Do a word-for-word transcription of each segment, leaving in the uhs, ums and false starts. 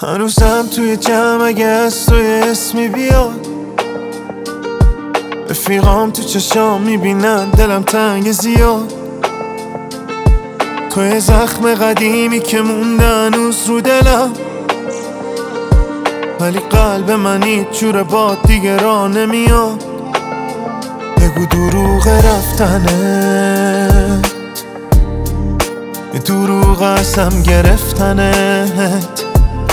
هنوزم توی جمع اگه از توی اسمی بیاد، رفیقام تو چشام میبینن دلم تنگ زیاد. توی زخم قدیمی که مونده هنوز رو دلم، ولی قلب من هیچ جور باد دیگه راه نمیاد. بگو دروغ رفتنت، یه دروغ ازم گرفتنت،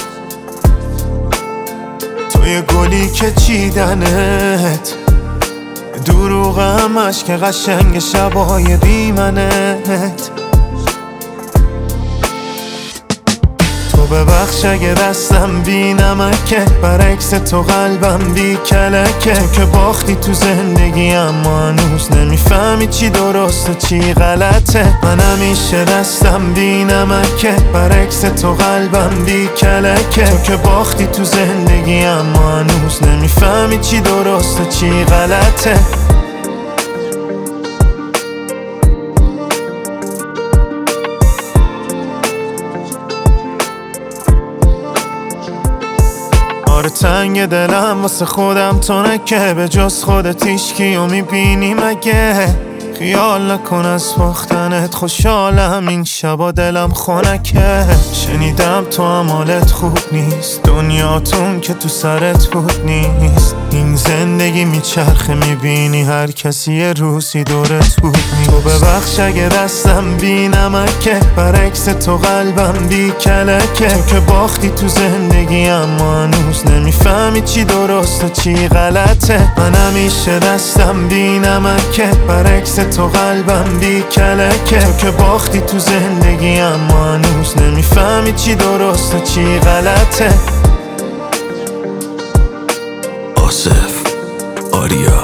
توی گلی که چیدنت، دروغ همش که قشنگ شبای بی منت. تو ببخش اگه دستم بی نمکه، برعکس تو قلبم بی کلکه. تو که باختی تو زندگی اما هنوز نمیفهمی چی درسته چی غلطه. من همیشه دستم بی نمکه، برعکس تو قلبم بی کلکه. تو که باختی تو زندگی اما هنوز نمیفهمی چی درسته چی غلطه. آره تنگ دلم واسه خودم تو نکه، به جز خودت هیچکیو میبینی مگه؟ خیال نکن از باختنت خوشحالم این شبا دلم خنکه. شنیدم تو هم حالت خوب نیست، دنیاتون که تو سرت بود نیست. این زندگی میچرخه میبینی هر کسی یه روزی دورت بود نیست. تو ببخش اگه دستم بی نمکه، برعکس تو قلبم بی کلکه. تو که باختی تو زندگی اما هنوز نمیفهمی چی درسته چی غلطه. من همیشه دستم بی نمکه، برعکس تو قلبم بی کلکه. تو که باختی تو زندگی اما هنوز نمیفهمی چی درسته چی غلطه. آصف آریا